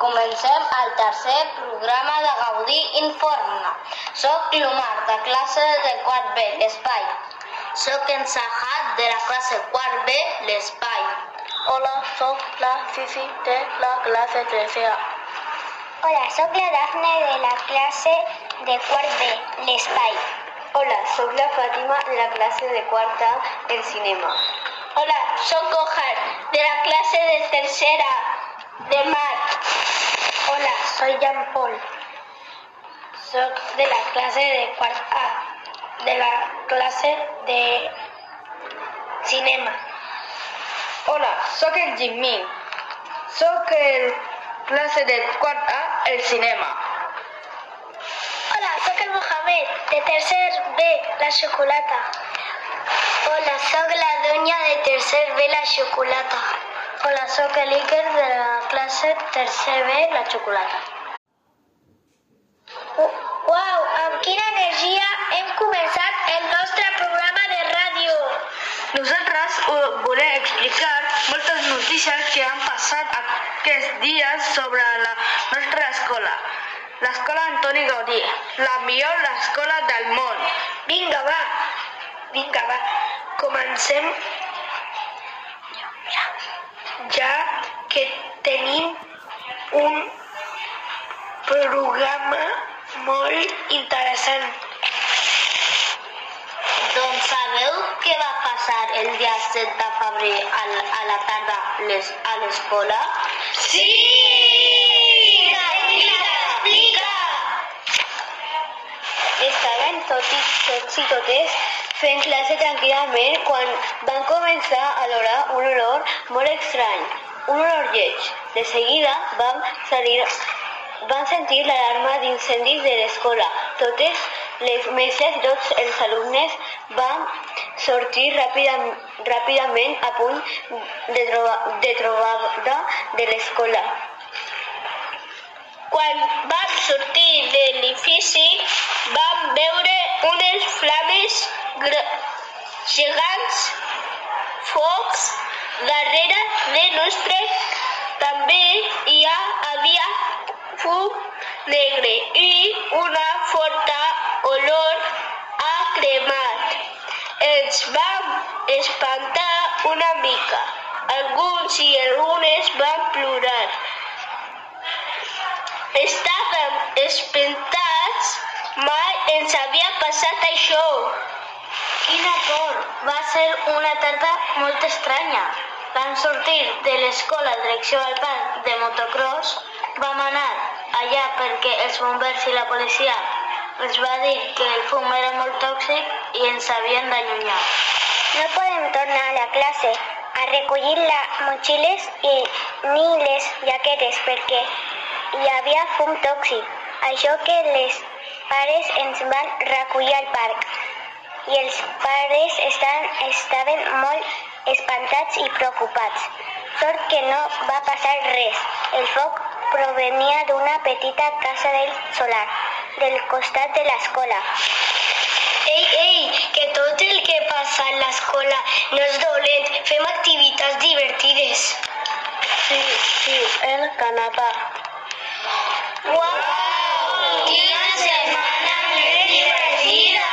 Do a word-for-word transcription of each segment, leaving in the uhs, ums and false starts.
Comencem el tercer programa de Gaudí Informa. Soc l'Omar, de classe de quart B, l'Espai. Soc en Sahat, de la classe quart B, l'Espai. Hola, soc la Fifi, de la classe tercer A. Hola, soc la Dafne, de la classe de quart B, l'Espai. Hola, soc la Fàtima, de la classe de quart A, el cinema. Hola, soc Ohar, de la clase de tercera de Mat. Hola, soy Jean Paul. Soc de la clase de quart A, de la clase de cinema. Hola, soc el Jimmy. Soc el clase de quart A, el cinema. Hola, soc el Mohamed, de tercer B, la xocolata. Hola, soc la Doña, de tercer B, la xocolata. Hola, soc el Iker, de la classe tercer B, la xocolata. Uau, amb quina energia hem començat el nostre programa de ràdio. Nosaltres us volem explicar moltes notícies que han passat aquests dies sobre la nostra escola. L'escola Antoni Gaudí, la millor escola del món. Vinga, va, vinga, va, comencem ja que tenim un programa molt interessant. Doncs sabeu què va passar el dia set de febrer a la tarda a l'escola? Sí! Explica, explica! Estaven tots i, tots i totes fent classe tranquil·lament quan van començar a olorar un olor molt estrany, un olor lleig. De seguida vam, salir, van sentir l'alarma d'incendis de l'escola. Totes les mestres i tots els alumnes van sortir ràpida, ràpidament a punt de, troba, de trobada de l'escola. Quan vam sortir de l'edifici, vam veure unes flames gegants, focs darrere de nosaltres. També hi havia fum negre i una forta olor a cremat. Ens vam espantar una mica. Alguns i algunes van plorar. Estàvem espantats, mai ens havia passat això. Quina por! Va ser una tarda molt estranya. Vam sortir de l'escola en direcció al parc de motocross. Vam anar allà perquè els bombers i la policia ens va dir que el fum era molt tòxic i ens havien d'allunyar. No podem tornar a la classe a recollir les motxilles i ni les jaquetes perquè hi havia fum tòxic. Això que les pares ens van recollir al parc. I els pares estan, estaven molt espantats i preocupats. Sort que no va passar res. El foc provenia d'una petita casa del solar, del costat de l'escola. Ei, ei, que tot el que passa a l'escola no és dolent. Fem activitats divertides. Sí, sí, el canapà. Uau! Quina setmana més divertida!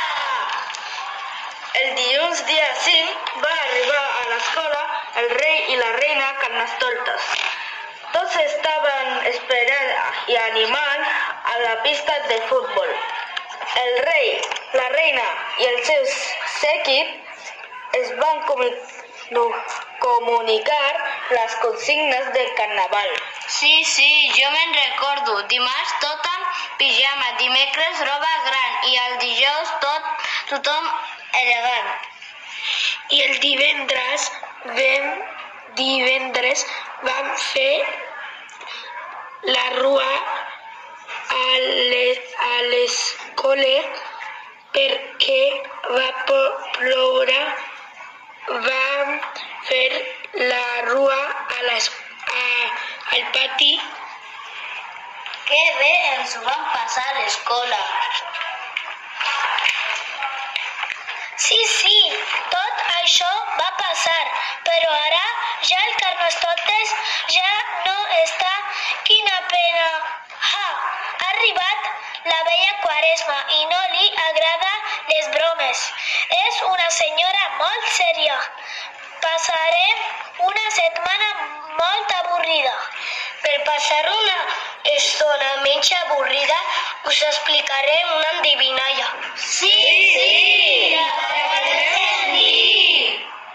El dilluns dia cinc va arribar a l'escola el rei i la reina Carnestoltes. Tots estaven esperant i animant a la pista de futbol. El rei, la reina i els seus sèquits es van comunicar les consignes del carnaval. Sí, sí, jo me'n recordo. Dimarts tot amb pijama, dimecres roba gran i el dijous tot tothom elegant. I el divendres vam, divendres vam fer la rua a l'escola perquè va ploure. Vam fer la rua a les, a, al pati. Que bé ens ho vam passar a l'escola. Sí, sí, tot això va passar, però ara ja el Carnestoltes ja no està. Quina pena! la bella Quaresma i no li agrada les bromes. És una senyora molt sèria. Passarem una setmana molt avorrida. Per passar una estona menys avorrida, us explicarem una endevinalla. Sí, sí! La podem dir!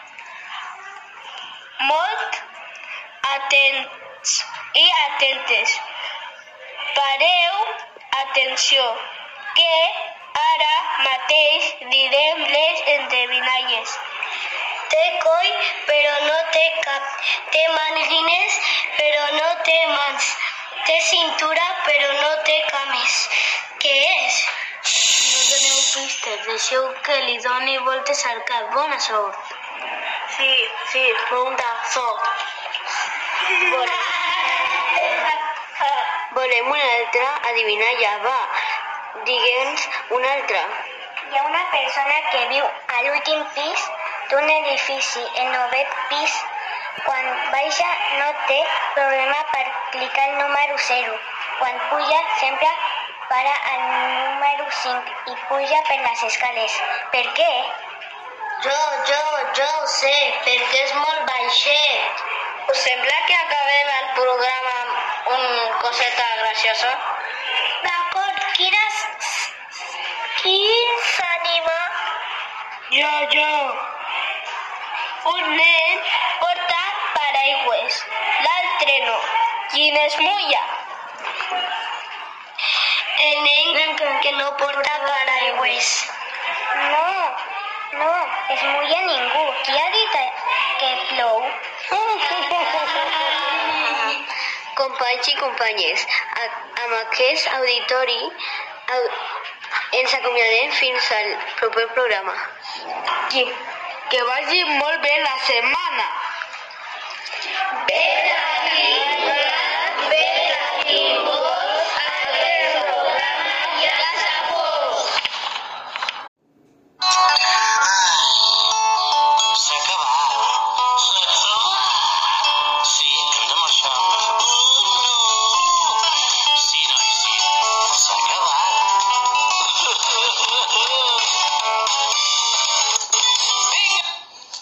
Molt atents i atentes. Pareu atenció, que ara mateix direm les endevinalles. Té coll, però no té cap. Té mànigues, però no té mans. Té cintura, però no té cames. Què és? No doneu pistes, deixeu que li doni voltes al cap. Bona sort. Sí, sí, molta sort. Volem una altra adivinalla, va. Digue'ns una altra. Hi ha una persona que viu a l'últim pis d'un edifici, el novè pis. Quan baixa no té problema per clicar el número zero. Quan puja sempre para al número cinc i puja per les escales. Per què? Jo, jo, jo ho sé, perquè és molt baixet. Us sembla que acabem el programa amb una coseta graciosa? D'acord, quines... Quin s'anima? Jo, jo. Un nen porta paraigües, l'altre no. Quin es mulla? El nen que no porta paraigües. No, no, es mulla ningú. Qui ha dit que plou? Companys i companyes, amb aquest auditori au, ens acomiadem fins al proper programa. Que, que vagi molt bé la setmana. Bé,